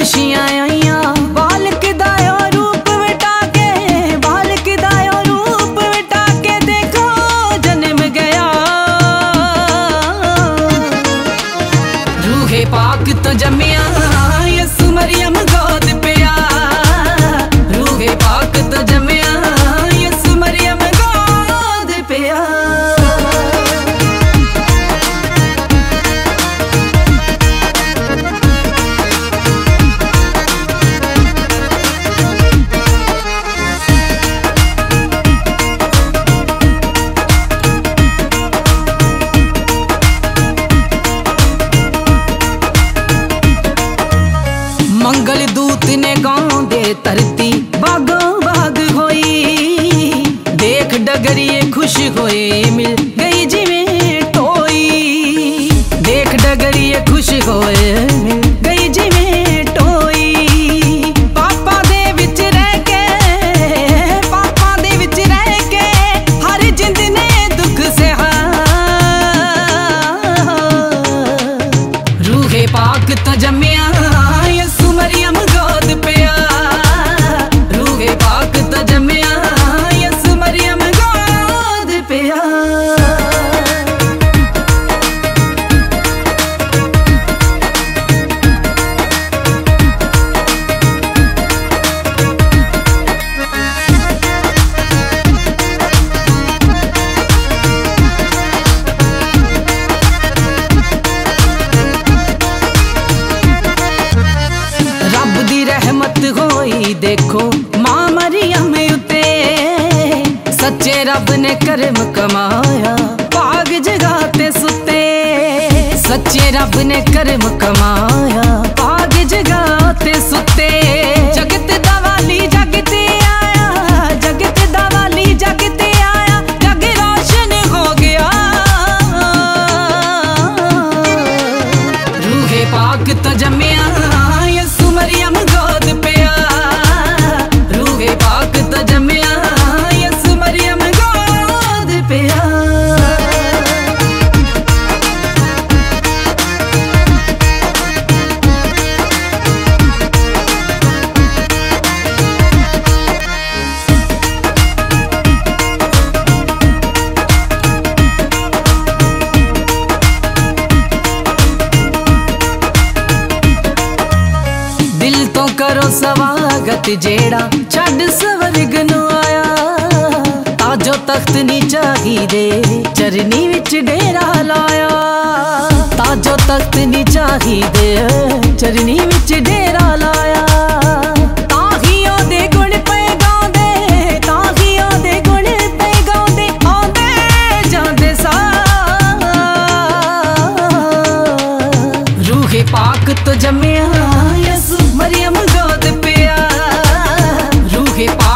खुशियां आईया बालक दायो रूप विटा के, बालक दायो रूप विटा के देखो जन्म गया। रूहे पाक तो जमिया यसु मरियम गोद पिया, रूहे पाक तो जमिया यसु मरियम गोद पिया। मंगल दूत ने गाँव धरती बागो बाग होई, देख डगरिए खुश होए मिल गई जिवें टोई, देख डगरिए खुश होए मिल गई जिवें टोई। पापा दे विच रह के, पापा दे विच रह के हर जिंद ने दुख सहा। रूहे पाक तो जमिया मरियम गोद पिया, रूहे पाक तो जमिया यसु मरियम गोद पिया। रहमत होई देखो मां मरियम उते, सच्चे रब ने करम कमाया भाग जगाते सुते, सच्चे रब ने करम कमाया भाग जगाते सुते। जगत दवाली जगते आया, जगत दवाली जगते आया, जग रोशन हो गया। रूहे पाक तो जमिया यसु मरियम गोद पिया, रूहे पाक तो जमिया यसु मरियम गोद पिया। दिल तो करो स्वागत जेड़ा छड़ स्वर्ग नु आया, ताजो तख्त नी चाहिदे चरनी विच डेरा लाया, ताजो तख्त नी चाहिदे चरनी विच डेरा लाया। ताहियों दे गुण पे गांदे, ताहियों दे गुण पे गांदे आंदे जांदे सा। रूहे पाक तो जमिया यसु मरियम गोद पिया, रूहे पाक